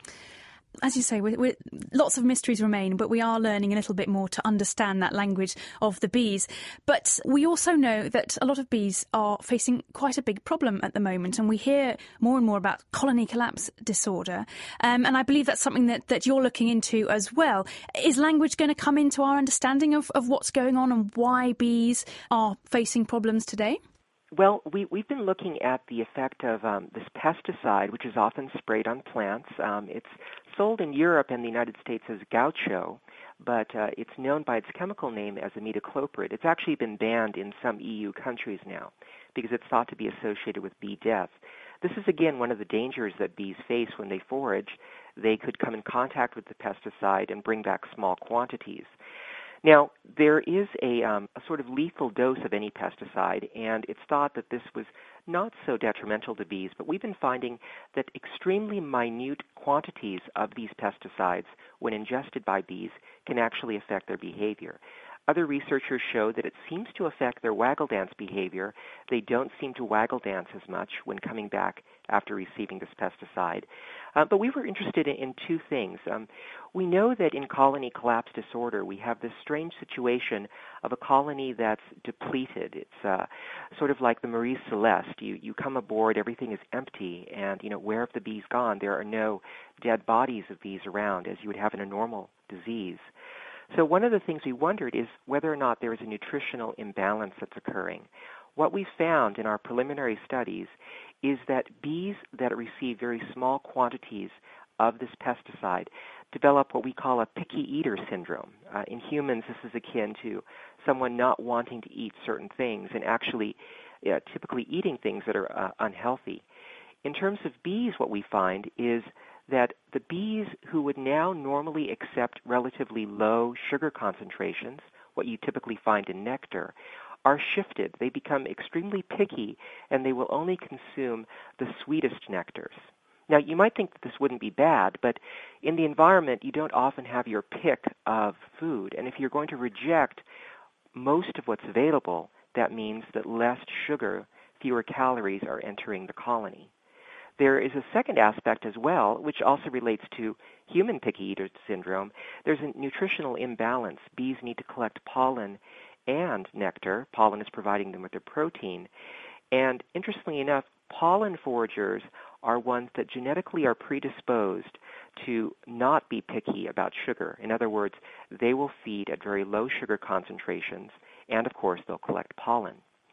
As you say, lots of mysteries remain, but we are learning a little bit more to understand that language of the bees. But we also know that a lot of bees are facing quite a big problem at the moment, and we hear more and more about colony collapse disorder. And I believe that's something that you're looking into as well. Is language going to come into our understanding of what's going on and why bees are facing problems today? Well, we've been looking at the effect of this pesticide, which is often sprayed on plants. It's sold in Europe and the United States as Gaucho, but it's known by its chemical name as imidacloprid. It's actually been banned in some EU countries now because it's thought to be associated with bee death. This is, again, one of the dangers that bees face when they forage. They could come in contact with the pesticide and bring back small quantities. Now, there is a sort of lethal dose of any pesticide, and it's thought that this was not so detrimental to bees, but we've been finding that extremely minute quantities of these pesticides, when ingested by bees, can actually affect their behavior. Other researchers show that it seems to affect their waggle dance behavior. They don't seem to waggle dance as much when coming back after receiving this pesticide. But we were interested in two things. We know that in colony collapse disorder, we have this strange situation of a colony that's depleted. It's sort of like the Marie Celeste. You come aboard, everything is empty, and where have the bees gone? There are no dead bodies of bees around as you would have in a normal disease. So one of the things we wondered is whether or not there is a nutritional imbalance that's occurring. What we found in our preliminary studies is that bees that receive very small quantities of this pesticide develop what we call a picky eater syndrome. In humans, this is akin to someone not wanting to eat certain things and actually typically eating things that are unhealthy. In terms of bees, what we find is that the bees who would now normally accept relatively low sugar concentrations, what you typically find in nectar, are shifted. They become extremely picky, and they will only consume the sweetest nectars. Now, you might think that this wouldn't be bad, but in the environment, you don't often have your pick of food. And if you're going to reject most of what's available, that means that less sugar, fewer calories are entering the colony. There is a second aspect as well, which also relates to human picky eater syndrome. There's a nutritional imbalance. Bees need to collect pollen and nectar. Pollen is providing them with their protein. And interestingly enough, pollen foragers are ones that genetically are predisposed to not be picky about sugar. In other words, they will feed at very low sugar concentrations, and of course, they'll collect pollen.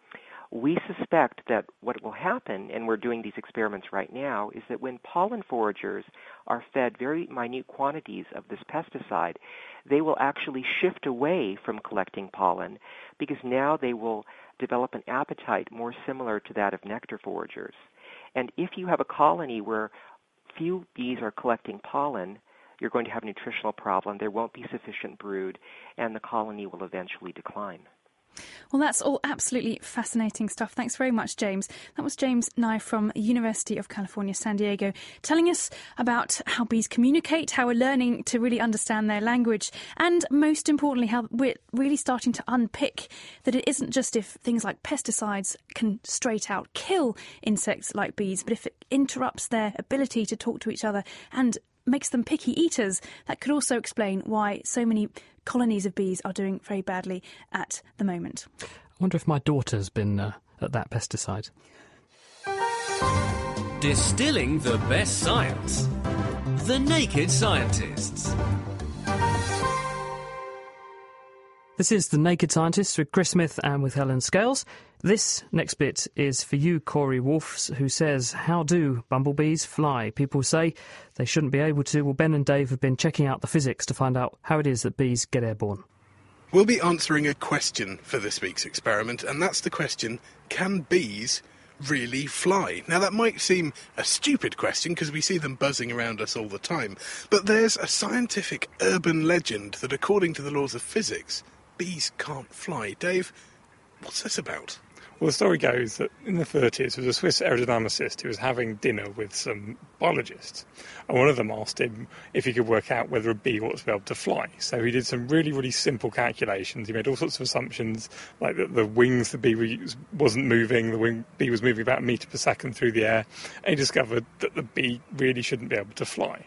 We suspect that what will happen, and we're doing these experiments right now, is that when pollen foragers are fed very minute quantities of this pesticide, they will actually shift away from collecting pollen because now they will develop an appetite more similar to that of nectar foragers. And if you have a colony where few bees are collecting pollen, you're going to have a nutritional problem. There won't be sufficient brood, and the colony will eventually decline. Well, that's all absolutely fascinating stuff. Thanks very much, James. That was James Nye from University of California, San Diego, telling us about how bees communicate, how we're learning to really understand their language, and most importantly, how we're really starting to unpick that it isn't just if things like pesticides can straight out kill insects like bees, but if it interrupts their ability to talk to each other and makes them picky eaters, that could also explain why so many colonies of bees are doing very badly at the moment. I wonder if my daughter's been at that pesticide. Distilling the best science. The Naked Scientists. This is The Naked Scientists with Chris Smith and with Helen Scales. This next bit is for you, Corey Wolfs, who says, how do bumblebees fly? People say they shouldn't be able to. Well, Ben and Dave have been checking out the physics to find out how it is that bees get airborne. We'll be answering a question for this week's experiment, and that's the question, can bees really fly? Now, that might seem a stupid question because we see them buzzing around us all the time, but there's a scientific urban legend that according to the laws of physics, bees can't fly. Dave, what's this about? Well, the story goes that in the 30s there was a Swiss aerodynamicist who was having dinner with some biologists, and one of them asked him if he could work out whether a bee ought to be able to fly. So he did some really, really simple calculations. He made all sorts of assumptions, like that the wings the bee wasn't moving, the bee was moving about a metre per second through the air, and he discovered that the bee really shouldn't be able to fly.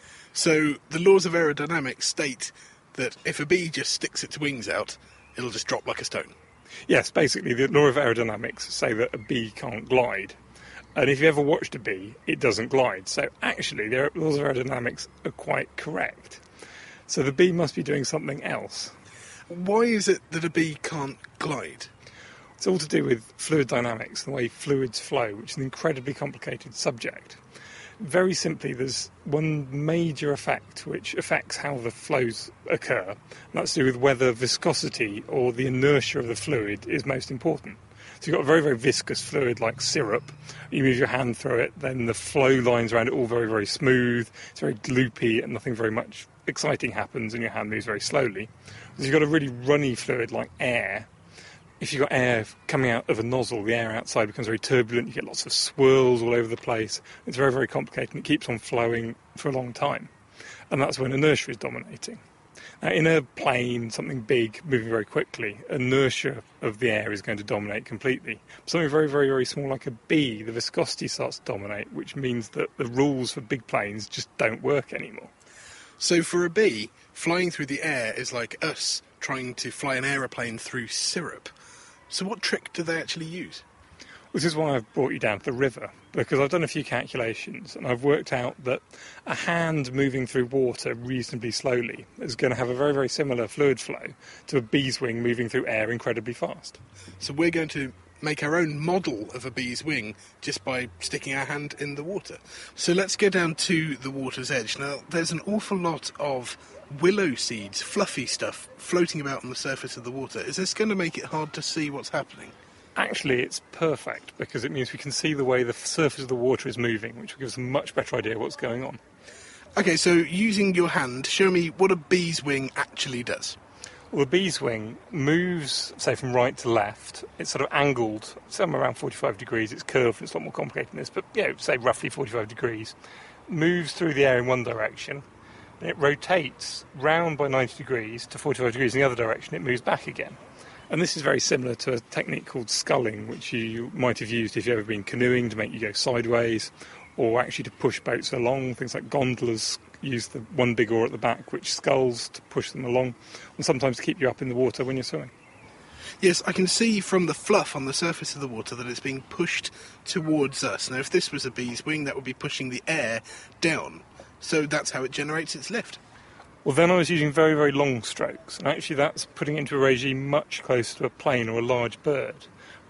So the laws of aerodynamics state that if a bee just sticks its wings out, it'll just drop like a stone. Yes, basically the law of aerodynamics say that a bee can't glide. And if you ever watched a bee, it doesn't glide. So actually the laws of aerodynamics are quite correct. So the bee must be doing something else. Why is it that a bee can't glide? It's all to do with fluid dynamics, the way fluids flow, which is an incredibly complicated subject. Very simply, there's one major effect which affects how the flows occur, and that's to do with whether viscosity or the inertia of the fluid is most important. So you've got a very, very viscous fluid like syrup. You move your hand through it, then the flow lines around it all very, very smooth. It's very gloopy and nothing very much exciting happens and your hand moves very slowly. So you've got a really runny fluid like air. If you've got air coming out of a nozzle, the air outside becomes very turbulent, you get lots of swirls all over the place. It's very, very complicated and it keeps on flowing for a long time. And that's when inertia is dominating. Now, in a plane, something big, moving very quickly, inertia of the air is going to dominate completely. Something very, very, very small like a bee, the viscosity starts to dominate, which means that the rules for big planes just don't work anymore. So for a bee, flying through the air is like us trying to fly an aeroplane through syrup. So what trick do they actually use? This is why I've brought you down to the river, because I've done a few calculations and I've worked out that a hand moving through water reasonably slowly is going to have a very, very similar fluid flow to a bee's wing moving through air incredibly fast. So we're going to make our own model of a bee's wing just by sticking our hand in the water. So let's go down to the water's edge. Now, there's an awful lot of willow seeds, fluffy stuff, floating about on the surface of the water. Is this going to make it hard to see what's happening? Actually, it's perfect, because it means we can see the way the surface of the water is moving, which will give us a much better idea of what's going on. OK, so using your hand, show me what a bee's wing actually does. Well, the bee's wing moves, say, from right to left. It's sort of angled, somewhere around 45 degrees. It's curved, it's a lot more complicated than this, but, say roughly 45 degrees. Moves through the air in one direction, and it rotates round by 90 degrees to 45 degrees in the other direction. It moves back again. And this is very similar to a technique called sculling, which you might have used if you've ever been canoeing to make you go sideways, or actually to push boats along. Things like gondolas use the one big oar at the back, which sculls to push them along, and sometimes to keep you up in the water when you're swimming. Yes, I can see from the fluff on the surface of the water that it's being pushed towards us. Now, if this was a bee's wing, that would be pushing the air down. So that's how it generates its lift. Well, then I was using very, very long strokes, and actually that's putting it into a regime much closer to a plane or a large bird.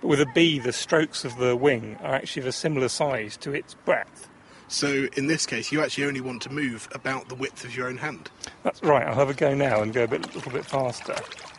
But with a bee, the strokes of the wing are actually of a similar size to its breadth. So in this case, you actually only want to move about the width of your own hand? That's right. I'll have a go now and go a little bit faster.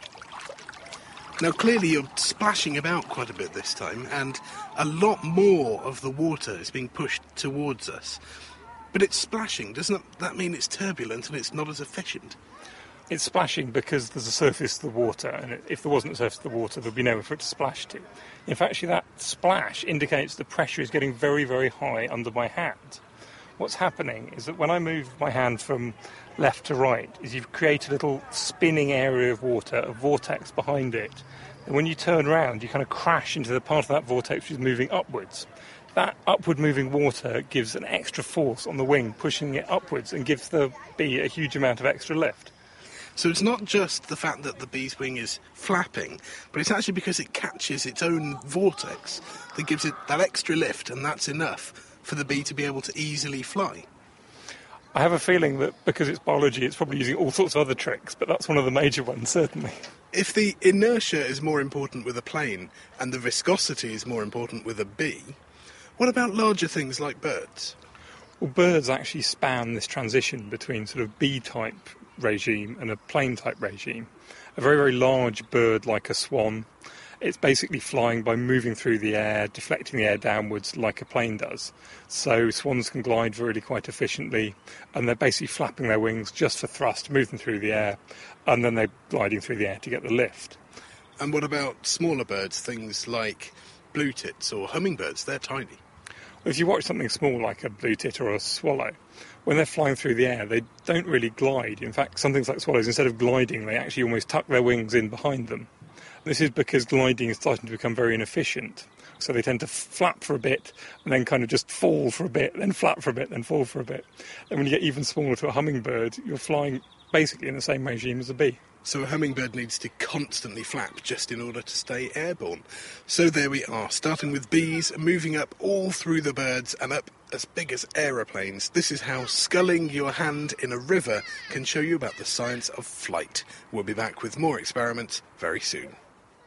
Now, clearly you're splashing about quite a bit this time, and a lot more of the water is being pushed towards us. But it's splashing. Doesn't that mean it's turbulent and it's not as efficient? It's splashing because there's a surface to the water, and if there wasn't a surface to the water, there'd be nowhere for it to splash to. In fact, actually, that splash indicates the pressure is getting very, very high under my hand. What's happening is that when I move my hand from left to right, is you've created a little spinning area of water, a vortex behind it. And when you turn around, you kind of crash into the part of that vortex which is moving upwards. That upward moving water gives an extra force on the wing, pushing it upwards, and gives the bee a huge amount of extra lift. So it's not just the fact that the bee's wing is flapping, but it's actually because it catches its own vortex that gives it that extra lift, and that's enough for the bee to be able to easily fly. I have a feeling that because it's biology, it's probably using all sorts of other tricks, but that's one of the major ones, certainly. If the inertia is more important with a plane and the viscosity is more important with a bee, what about larger things like birds? Well, birds actually span this transition between sort of bee-type regime and a plane-type regime. A very, very large bird like a swan, it's basically flying by moving through the air, deflecting the air downwards like a plane does. So swans can glide really quite efficiently, and they're basically flapping their wings just for thrust, moving through the air, and then they're gliding through the air to get the lift. And what about smaller birds, things like blue tits or hummingbirds? They're tiny. If you watch something small like a blue tit or a swallow, when they're flying through the air, they don't really glide. In fact, some things like swallows, instead of gliding, they actually almost tuck their wings in behind them. This is because gliding is starting to become very inefficient. So they tend to flap for a bit and then kind of just fall for a bit, then flap for a bit, then fall for a bit. And when you get even smaller to a hummingbird, you're flying basically in the same regime as a bee. So a hummingbird needs to constantly flap just in order to stay airborne. So there we are, starting with bees, moving up all through the birds and up as big as aeroplanes. This is how sculling your hand in a river can show you about the science of flight. We'll be back with more experiments very soon.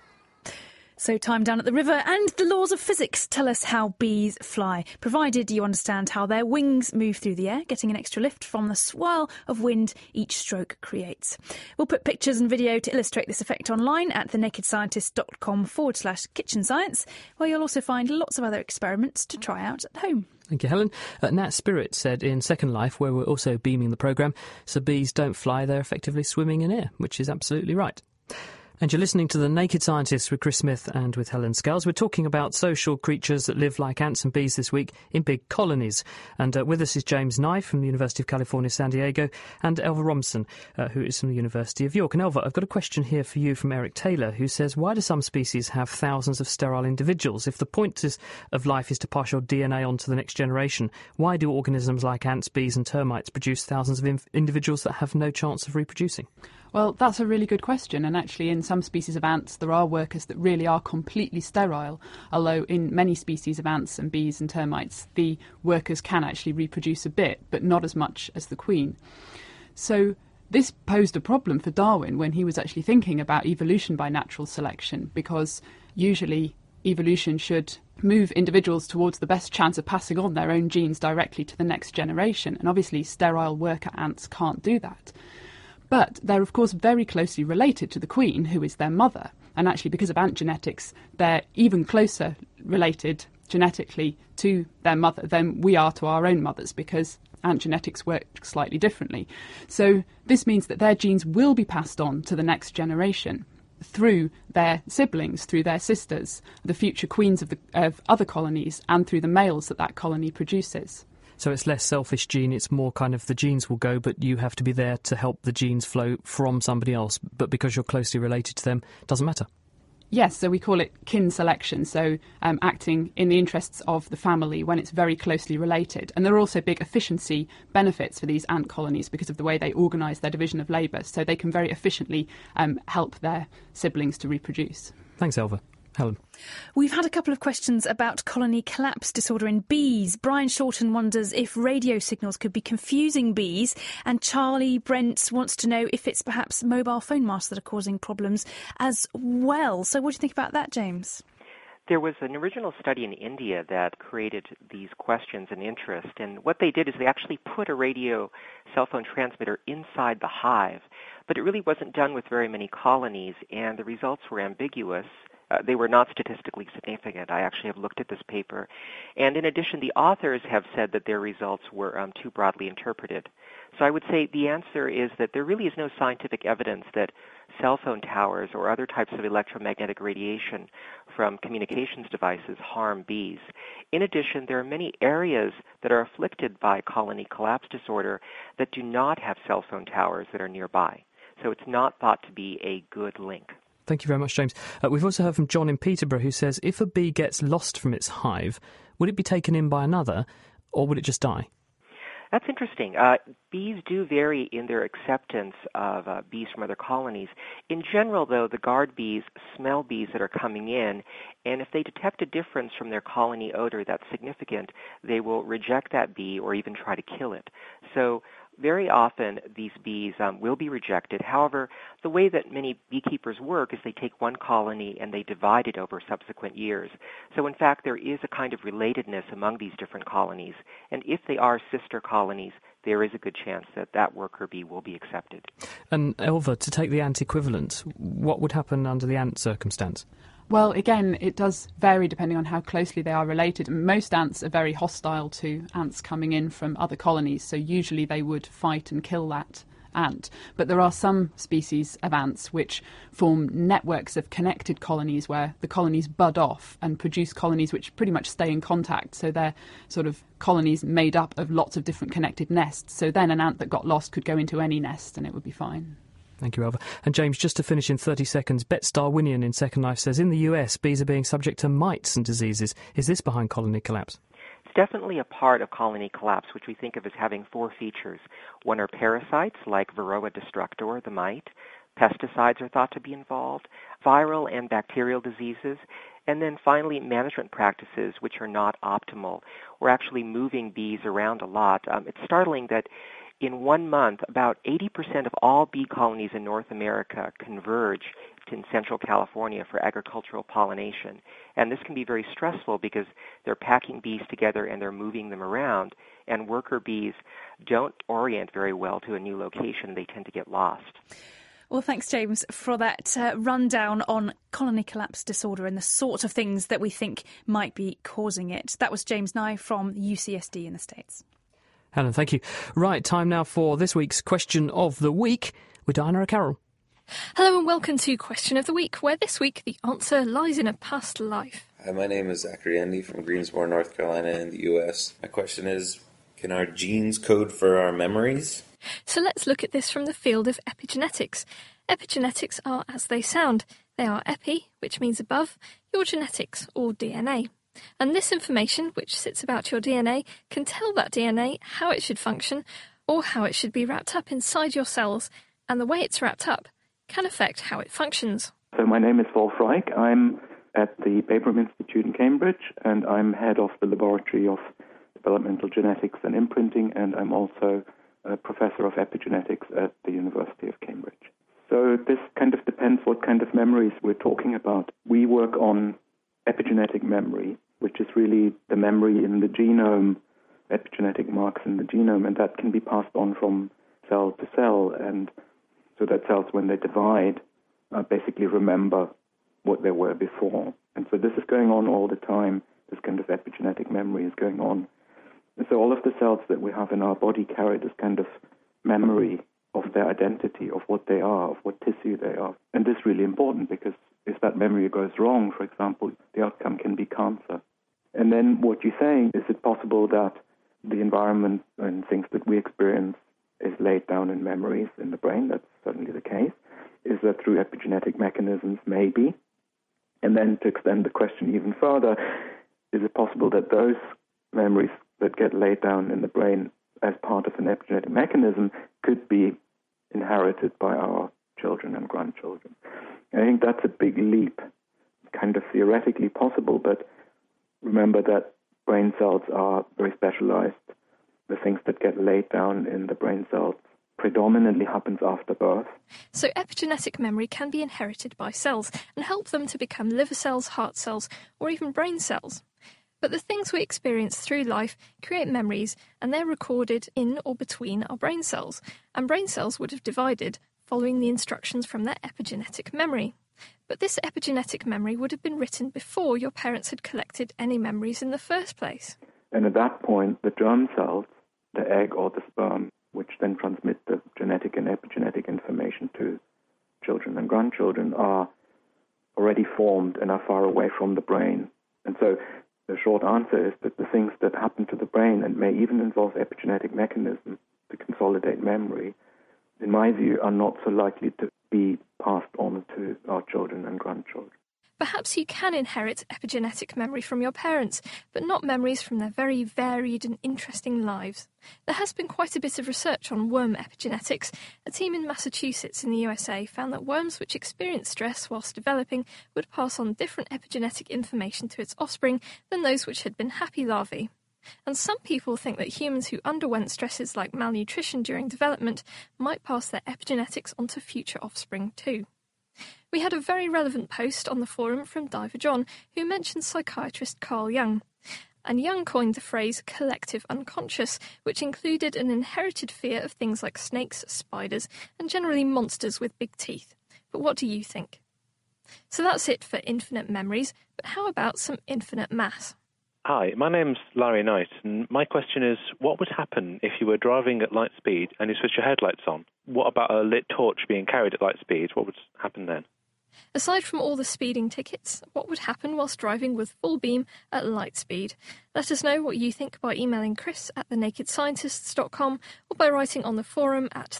So time down at the river, and the laws of physics tell us how bees fly, provided you understand how their wings move through the air, getting an extra lift from the swirl of wind each stroke creates. We'll put pictures and video to illustrate this effect online at thenakedscientist.com/kitchen science, where you'll also find lots of other experiments to try out at home. Thank you, Helen. Nat Spirit said in Second Life, where we're also beaming the programme, so bees don't fly, they're effectively swimming in air, which is absolutely right. And you're listening to The Naked Scientists with Chris Smith and with Helen Scales. We're talking about social creatures that live like ants and bees this week in big colonies. And with us is James Nye from the University of California, San Diego, and Elva Robson, who is from the University of York. And Elva, I've got a question here for you from Eric Taylor, who says, why do some species have thousands of sterile individuals? If the point of life is to pass your DNA on to the next generation, why do organisms like ants, bees and termites produce thousands of individuals that have no chance of reproducing? Well, that's a really good question, and actually in some species of ants there are workers that really are completely sterile, although in many species of ants and bees and termites the workers can actually reproduce a bit, but not as much as the queen. So this posed a problem for Darwin when he was actually thinking about evolution by natural selection, because usually evolution should move individuals towards the best chance of passing on their own genes directly to the next generation, and obviously sterile worker ants can't do that. But they're, of course, very closely related to the queen, who is their mother. And actually, because of ant genetics, they're even closer related genetically to their mother than we are to our own mothers, because ant genetics work slightly differently. So this means that their genes will be passed on to the next generation through their siblings, through their sisters, the future queens of other colonies, and through the males that colony produces. So it's less selfish gene, it's more kind of the genes will go, but you have to be there to help the genes flow from somebody else. But because you're closely related to them, it doesn't matter. Yes, so we call it kin selection, so acting in the interests of the family when it's very closely related. And there are also big efficiency benefits for these ant colonies because of the way they organise their division of labour, so they can very efficiently help their siblings to reproduce. Thanks, Elva. Helen. We've had a couple of questions about colony collapse disorder in bees. Brian Shorten wonders if radio signals could be confusing bees, and Charlie Brent wants to know if it's perhaps mobile phone masts that are causing problems as well. So what do you think about that, James? There was an original study in India that created these questions and interest, and what they did is they actually put a radio cell phone transmitter inside the hive, but it really wasn't done with very many colonies, and the results were ambiguous. They were not statistically significant. I actually have looked at this paper. And in addition, the authors have said that their results were too broadly interpreted. So I would say the answer is that there really is no scientific evidence that cell phone towers or other types of electromagnetic radiation from communications devices harm bees. In addition, there are many areas that are afflicted by colony collapse disorder that do not have cell phone towers that are nearby. So it's not thought to be a good link. Thank you very much, James. We've also heard from John in Peterborough, who says, if a bee gets lost from its hive, would it be taken in by another, or would it just die? That's interesting. Bees do vary in their acceptance of bees from other colonies. In general, though, the guard bees smell bees that are coming in, and if they detect a difference from their colony odor that's significant, they will reject that bee or even try to kill it. So very often these bees will be rejected. However, the way that many beekeepers work is they take one colony and they divide it over subsequent years. So in fact, there is a kind of relatedness among these different colonies. And if they are sister colonies, there is a good chance that that worker bee will be accepted. And Elva, to take the ant equivalent, what would happen under the ant circumstance? Well, again, it does vary depending on how closely they are related. Most ants are very hostile to ants coming in from other colonies, so usually they would fight and kill that ant. But there are some species of ants which form networks of connected colonies where the colonies bud off and produce colonies which pretty much stay in contact. So they're sort of colonies made up of lots of different connected nests. So then an ant that got lost could go into any nest and it would be fine. Thank you, Elva. And James, just to finish in 30 seconds, Bets Darwinian in Second Life says, in the US, bees are being subject to mites and diseases. Is this behind colony collapse? It's definitely a part of colony collapse, which we think of as having four features. One are parasites, like Varroa destructor, the mite. Pesticides are thought to be involved, viral and bacterial diseases, and then finally management practices, which are not optimal. We're actually moving bees around a lot. It's startling that in 1 month, about 80% of all bee colonies in North America converge in Central California for agricultural pollination. And this can be very stressful because they're packing bees together and they're moving them around, and worker bees don't orient very well to a new location. They tend to get lost. Well, thanks, James, for that rundown on colony collapse disorder and the sort of things that we think might be causing it. That was James Nye from UCSD in the States. Helen, thank you. Right, time now for this week's Question of the Week with Diana O'Carroll. Hello and welcome to Question of the Week, where this week the answer lies in a past life. Hi, my name is Zachary Endy from Greensboro, North Carolina in the US. My question is, can our genes code for our memories? So let's look at this from the field of epigenetics. Epigenetics are as they sound. They are epi, which means above, your genetics, or DNA. And this information, which sits about your DNA, can tell that DNA how it should function or how it should be wrapped up inside your cells, and the way it's wrapped up can affect how it functions. So my name is Wolf Reich. I'm at the Babraham Institute in Cambridge, and I'm head of the Laboratory of Developmental Genetics and Imprinting, and I'm also a professor of epigenetics at the University of Cambridge. So this kind of depends what kind of memories we're talking about. We work on epigenetic memory, which is really the memory in the genome, epigenetic marks in the genome, and that can be passed on from cell to cell, and so that cells, when they divide, basically remember what they were before. And so this is going on all the time. This kind of epigenetic memory is going on. And so all of the cells that we have in our body carry this kind of memory of their identity, of what they are, of what tissue they are. And this is really important because if that memory goes wrong, for example, the outcome can be cancer. And then what you're saying, is it possible that the environment and things that we experience is laid down in memories in the brain? That's certainly the case. Is that through epigenetic mechanisms? Maybe. And then to extend the question even further, is it possible that those memories that get laid down in the brain as part of an epigenetic mechanism could be inherited by our children and grandchildren? I think that's a big leap, kind of theoretically possible, but remember that brain cells are very specialized. The things that get laid down in the brain cells predominantly happens after birth. So epigenetic memory can be inherited by cells and help them to become liver cells, heart cells, or even brain cells. But the things we experience through life create memories, and they're recorded in or between our brain cells, and brain cells would have divided following the instructions from their epigenetic memory. But this epigenetic memory would have been written before your parents had collected any memories in the first place. And at that point, the germ cells, the egg or the sperm, which then transmit the genetic and epigenetic information to children and grandchildren, are already formed and are far away from the brain. And so the short answer is that the things that happen to the brain and may even involve epigenetic mechanisms to consolidate memory, in my view, are not so likely to be passed on to our children and grandchildren. Perhaps you can inherit epigenetic memory from your parents, but not memories from their very varied and interesting lives. There has been quite a bit of research on worm epigenetics. A team in Massachusetts in the USA found that worms which experienced stress whilst developing would pass on different epigenetic information to its offspring than those which had been happy larvae. And some people think that humans who underwent stresses like malnutrition during development might pass their epigenetics onto future offspring too. We had a very relevant post on the forum from Diver John, who mentioned psychiatrist Carl Jung. And Jung coined the phrase collective unconscious, which included an inherited fear of things like snakes, spiders, and generally monsters with big teeth. But what do you think? So that's it for infinite memories, but how about some infinite mass? Hi, my name's Larry Knight, and my question is, what would happen if you were driving at light speed and you switched your headlights on? What about a lit torch being carried at light speed? What would happen then? Aside from all the speeding tickets, what would happen whilst driving with full beam at light speed? Let us know what you think by emailing chris@thenakedscientists.com or by writing on the forum at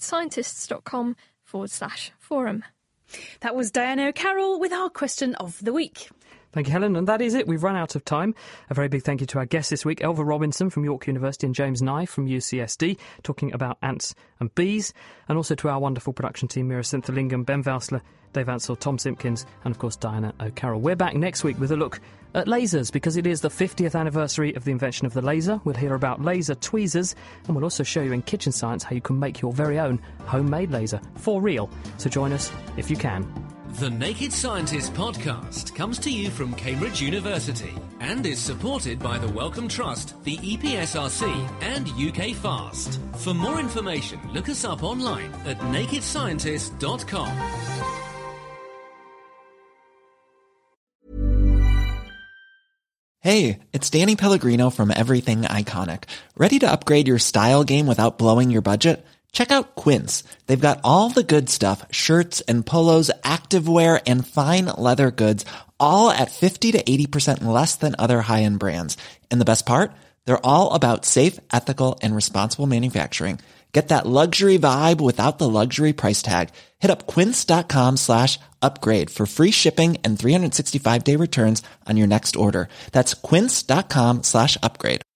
thenakedscientists.com/forum. That was Diana O'Carroll with our question of the week. Thank you, Helen. And that is it. We've run out of time. A very big thank you to our guests this week, Elva Robinson from York University and James Nye from UCSD, talking about ants and bees, and also to our wonderful production team, Mira Sinthalingam, Ben Valsler, Dave Ansell, Tom Simpkins, and of course Diana O'Carroll. We're back next week with a look at lasers, because it is the 50th anniversary of the invention of the laser. We'll hear about laser tweezers, and we'll also show you in Kitchen Science how you can make your very own homemade laser for real. So join us if you can. The Naked Scientist podcast comes to you from Cambridge University and is supported by the Wellcome Trust, the EPSRC and UK FAST. For more information, look us up online at nakedscientist.com. Hey, it's Danny Pellegrino from Everything Iconic. Ready to upgrade your style game without blowing your budget? Check out Quince. They've got all the good stuff, shirts and polos, activewear, and fine leather goods, all at 50 to 80% less than other high-end brands. And the best part? They're all about safe, ethical, and responsible manufacturing. Get that luxury vibe without the luxury price tag. Hit up quince.com/upgrade for free shipping and 365-day returns on your next order. That's quince.com/upgrade.